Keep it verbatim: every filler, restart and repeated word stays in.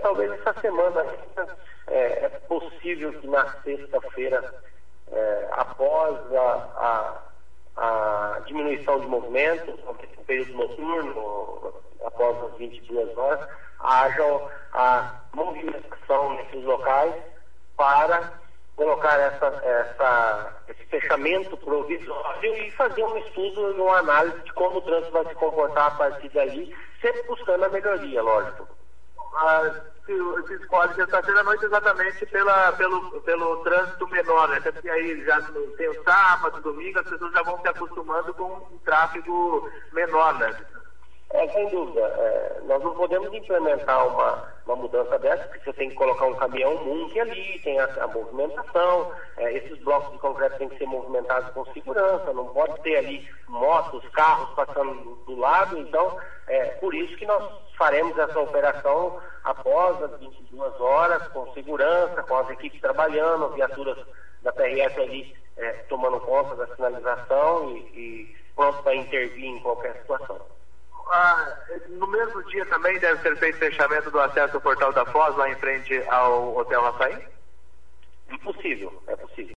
talvez essa semana é, é possível que na sexta-feira, é, após a, a, a diminuição de movimento, no período noturno, após as vinte e duas horas, haja a movimentação nesses locais para colocar essa, essa, esse fechamento provisório e fazer um estudo, uma análise de como o trânsito vai se comportar a partir daí, sempre buscando a melhoria, lógico. Ah, se, se escolhe sexta-feira à noite exatamente pela, pelo, pelo trânsito menor, né? Porque aí já tem o sábado, domingo, as pessoas já vão se acostumando com um tráfego menor, né? É, sem dúvida. É, nós não podemos implementar uma, uma mudança dessa, porque você tem que colocar um caminhão Munk ali, tem a, a movimentação, é, esses blocos de concreto têm que ser movimentados com segurança, não pode ter ali motos, carros passando do, do lado, então é por isso que nós faremos essa operação após as vinte e duas horas, com segurança, com as equipes trabalhando, viaturas da P R F ali é, tomando conta da sinalização e, e pronto para intervir em qualquer situação. Ah, no mesmo dia também deve ser feito fechamento do acesso ao Portal da Foz, lá em frente ao Hotel Açaí? É possível, é possível.